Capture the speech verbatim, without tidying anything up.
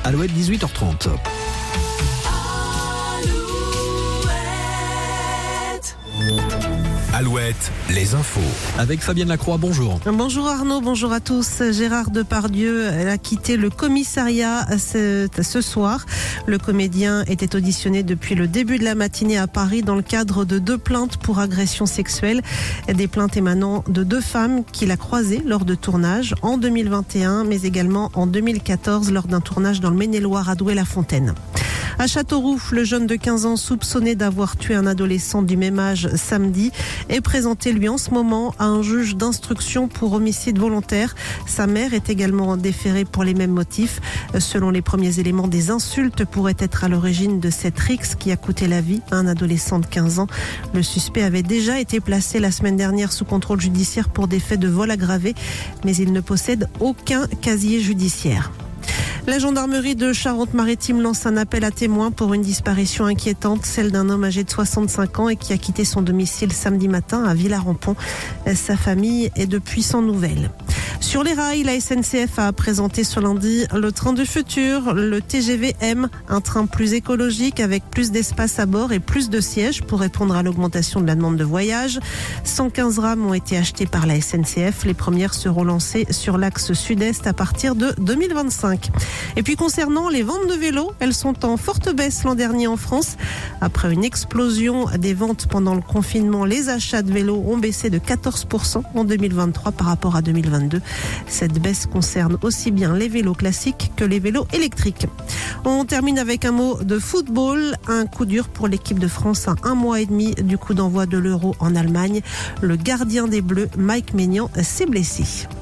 Alouette, dix-huit heures trente. Alouette, les infos. Avec Fabienne Lacroix, bonjour. Bonjour Arnaud, bonjour à tous. Gérard Depardieu a quitté le commissariat ce, ce soir. Le comédien était auditionné depuis le début de la matinée à Paris dans le cadre de deux plaintes pour agression sexuelle. Des plaintes émanant de deux femmes qu'il a croisées lors de tournage en deux mille vingt et un, mais également en deux mille quatorze lors d'un tournage dans le Maine-et-Loire à Douai-la-Fontaine. À Châteauroux, le jeune de quinze ans soupçonné d'avoir tué un adolescent du même âge samedi est présenté lui en ce moment à un juge d'instruction pour homicide volontaire. Sa mère est également déférée pour les mêmes motifs. Selon les premiers éléments, des insultes pourraient être à l'origine de cette rixe qui a coûté la vie à un adolescent de quinze ans. Le suspect avait déjà été placé la semaine dernière sous contrôle judiciaire pour des faits de vol aggravé, mais il ne possède aucun casier judiciaire. La gendarmerie de Charente-Maritime lance un appel à témoins pour une disparition inquiétante, celle d'un homme âgé de soixante-cinq ans et qui a quitté son domicile samedi matin à Villars-en-Pont. Sa famille est depuis sans nouvelles. Sur les rails, la S N C F a présenté ce lundi le train du futur, le T G V M, un train plus écologique avec plus d'espace à bord et plus de sièges pour répondre à l'augmentation de la demande de voyage. cent quinze rames ont été achetées par la S N C F. Les premières seront lancées sur l'axe sud-est à partir de deux mille vingt-cinq. Et puis concernant les ventes de vélos, elles sont en forte baisse l'an dernier en France. Après une explosion des ventes pendant le confinement, les achats de vélos ont baissé de quatorze pour cent en deux mille vingt-trois par rapport à deux mille vingt-deux. Cette baisse concerne aussi bien les vélos classiques que les vélos électriques. On termine avec un mot de football. Un coup dur pour l'équipe de France à un mois et demi du coup d'envoi de l'Euro en Allemagne. Le gardien des Bleus, Mike Maignan, s'est blessé.